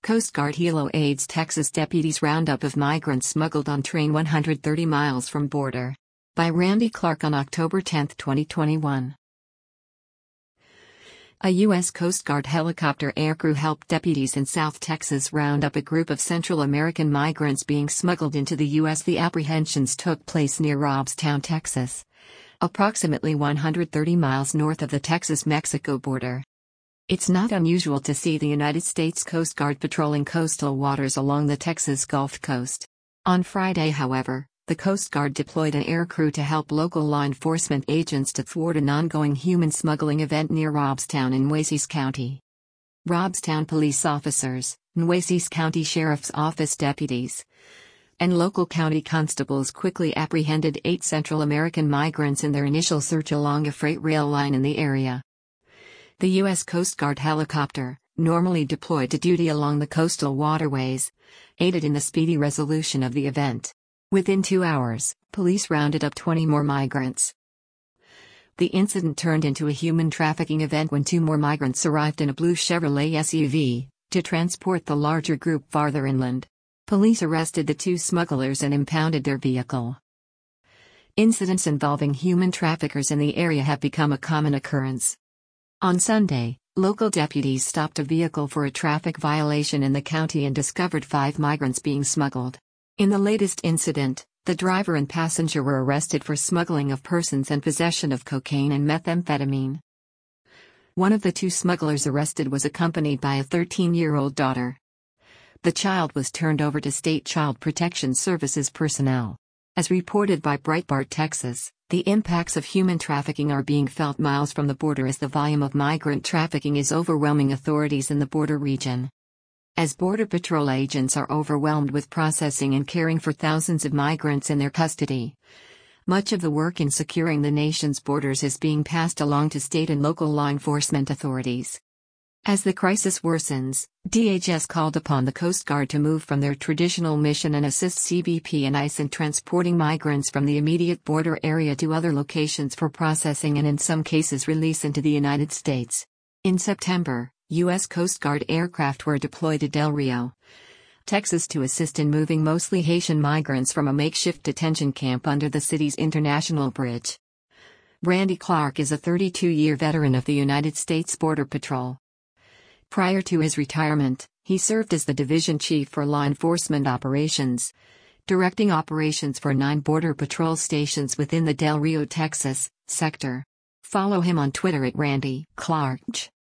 Coast Guard Hilo aids Texas deputies roundup of migrants smuggled on train 130 miles from border. By Randy Clark on October 10, 2021. A U.S. Coast Guard helicopter aircrew helped deputies in South Texas round up a group of Central American migrants being smuggled into the U.S. The apprehensions took place near Robstown, Texas, approximately 130 miles north of the Texas-Mexico border. It's not unusual to see the United States Coast Guard patrolling coastal waters along the Texas Gulf Coast. On Friday, however, the Coast Guard deployed an aircrew to help local law enforcement agents to thwart an ongoing human smuggling event near Robstown in Nueces County. Robstown police officers, Nueces County Sheriff's Office deputies, and local county constables quickly apprehended 8 Central American migrants in their initial search along a freight rail line in the area. The U.S. Coast Guard helicopter, normally deployed to duty along the coastal waterways, aided in the speedy resolution of the event. Within 2 hours, police rounded up 20 more migrants. The incident turned into a human trafficking event when 2 more migrants arrived in a blue Chevrolet SUV to transport the larger group farther inland. Police arrested the 2 smugglers and impounded their vehicle. Incidents involving human traffickers in the area have become a common occurrence. On Sunday, local deputies stopped a vehicle for a traffic violation in the county and discovered 5 migrants being smuggled. In the latest incident, the driver and passenger were arrested for smuggling of persons and possession of cocaine and methamphetamine. One of the 2 smugglers arrested was accompanied by a 13-year-old daughter. The child was turned over to State Child Protection Services personnel. As reported by Breitbart Texas, the impacts of human trafficking are being felt miles from the border as the volume of migrant trafficking is overwhelming authorities in the border region. As Border Patrol agents are overwhelmed with processing and caring for thousands of migrants in their custody, much of the work in securing the nation's borders is being passed along to state and local law enforcement authorities. As the crisis worsens, DHS called upon the Coast Guard to move from their traditional mission and assist CBP and ICE in transporting migrants from the immediate border area to other locations for processing and in some cases release into the United States. In September, U.S. Coast Guard aircraft were deployed to Del Rio, Texas to assist in moving mostly Haitian migrants from a makeshift detention camp under the city's International Bridge. Randy Clark is a 32-year veteran of the United States Border Patrol. Prior to his retirement, he served as the division chief for law enforcement operations, directing operations for 9 Border Patrol stations within the Del Rio, Texas, sector. Follow him on Twitter at Randy Clark.